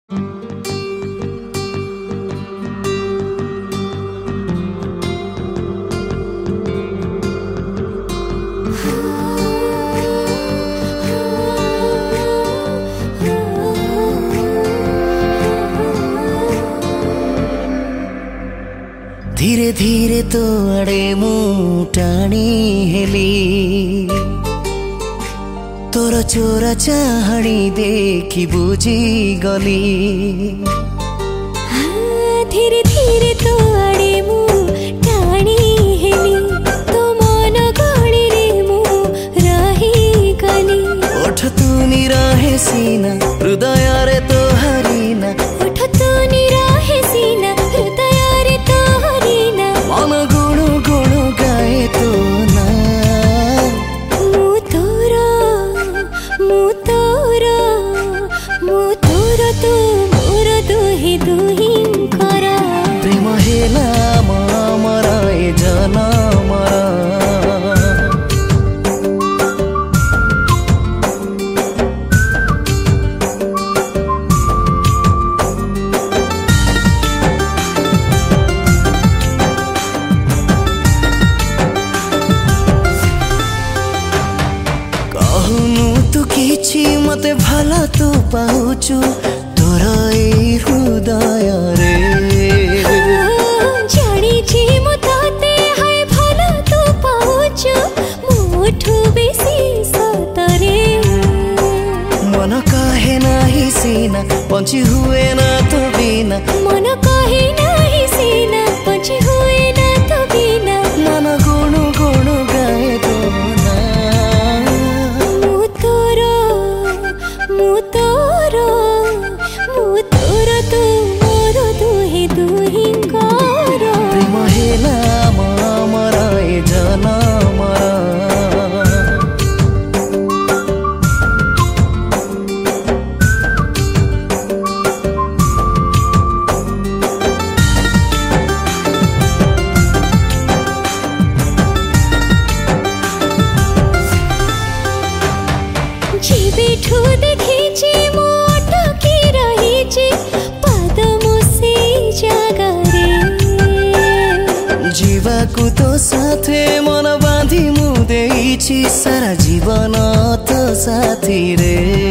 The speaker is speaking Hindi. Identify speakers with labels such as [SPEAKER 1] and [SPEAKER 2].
[SPEAKER 1] धीरे धीरे तो अड़े मुँह टाणी हेली तोर चोरा चाहणी देखी बुझी गली।
[SPEAKER 2] धीरे धीरे तो अड़े मुँह टाणी हेली तो मन गली रे मुँह रही गली।
[SPEAKER 1] ओठ तू निराहे सीना हृदय रे तो हरीना
[SPEAKER 2] ओठ तू निराहे सीना हृदय रे तो हरीना।
[SPEAKER 1] मन गुणु गुणु गाए तो ना
[SPEAKER 2] तू मोर दुही दुहींकर
[SPEAKER 1] प्रेम हेला मर ए जनमर। कहनु तू किछि मते भला तू पाउछु तोर ए हृदय रे।
[SPEAKER 2] जानिछि मु ताते हाय भला तू पाउछु मोठु बेसी सतरे।
[SPEAKER 1] मन कहे नाही सीना पंची हुए ना तो बिना
[SPEAKER 2] मन कहे नाही सीना पंची हुए ना तो बिना।
[SPEAKER 1] मन गुणु गुणु गाए तो ना
[SPEAKER 2] तू मोर दुही दुहींकर
[SPEAKER 1] प्रेम हेला मर ए जनमर।
[SPEAKER 2] जीवेठु देखिछि मु अटकी रहिछि पाद मो से जगरे।
[SPEAKER 1] जीवाकु तो साथे मन बांधी मु देइछि सारा जीवन तो साथी रे।